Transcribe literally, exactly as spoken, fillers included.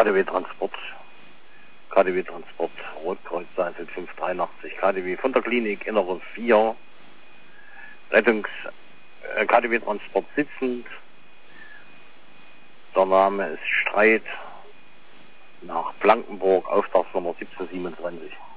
D W Transport, K D W Transport, Rotkreuz Seinfeld fünf dreiundachtzig, K D W von der Klinik Innere vier, Rettungs, äh, K D W Transport sitzend, der Name ist Streit, nach Blankenburg, Auftragsnummer siebzehn siebenundzwanzig.